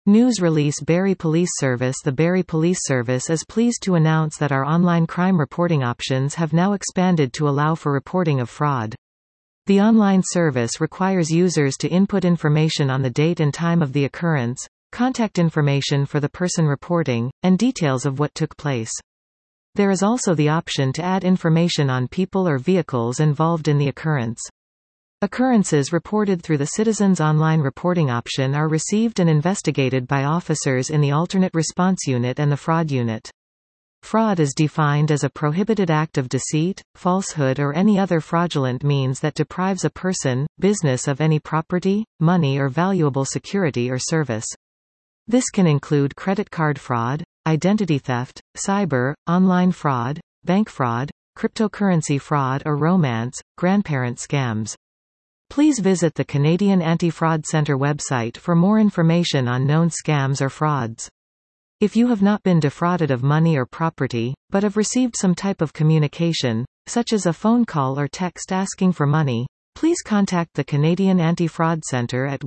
News release Barrie Police Service. The Barrie Police Service is pleased to announce that our online crime reporting options have now expanded to allow for reporting of fraud. The online service requires users to input information on the date and time of the occurrence, contact information for the person reporting, and details of what took place. There is also the option to add information on people or vehicles involved in the occurrence. Occurrences reported through the Citizens Online Reporting option are received and investigated by officers in the Alternate Response Unit and the Fraud Unit. Fraud is defined as a prohibited act of deceit, falsehood or any other fraudulent means that deprives a person, business of any property, money or valuable security or service. This can include credit card fraud, identity theft, cyber, online fraud, bank fraud, cryptocurrency fraud or romance, grandparent scams. Please visit the Canadian Anti-Fraud Centre website for more information on known scams or frauds. If you have not been defrauded of money or property, but have received some type of communication, such as a phone call or text asking for money, please contact the Canadian Anti-Fraud Centre at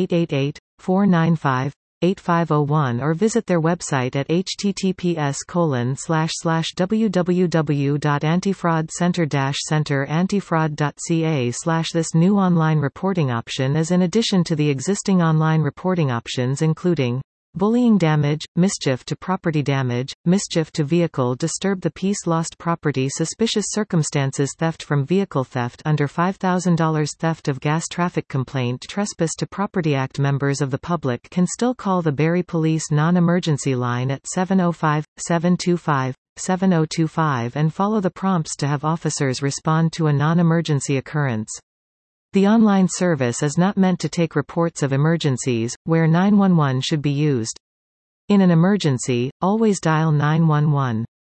1-888-495-8501 or visit their website at https://www.antifraudcentre-centreantifraud.ca/. This new online reporting option is in addition to the existing online reporting options including bullying damage, mischief to property damage, mischief to vehicle disturb the peace lost property suspicious circumstances theft from vehicle theft under $5,000 theft of gas traffic complaint trespass to Property Act. Members of the public can still call the Barrie Police non-emergency line at 705-725-7025 and follow the prompts to have officers respond to a non-emergency occurrence. The online service is not meant to take reports of emergencies, where 911 should be used. In an emergency, always dial 911.